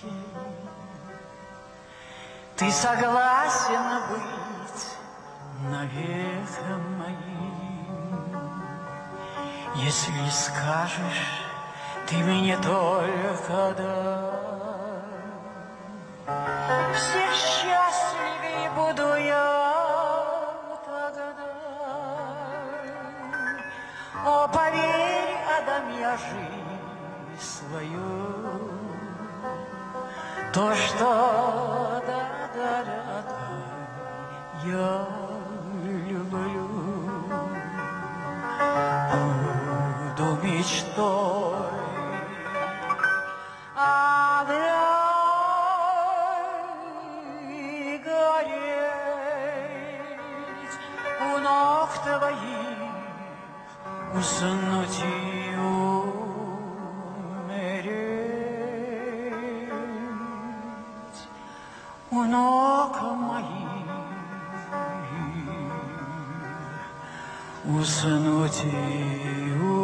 Ты согласен быть навек моим, если скажешь, ты мне только дай. Все счастливее буду я тогда. О, поверь, отдам я жизнь свою, то, что я люблю. Буду мечтой одной гореть у ног твоих, уснуть и умереть у ног моих, уснуть и умереть.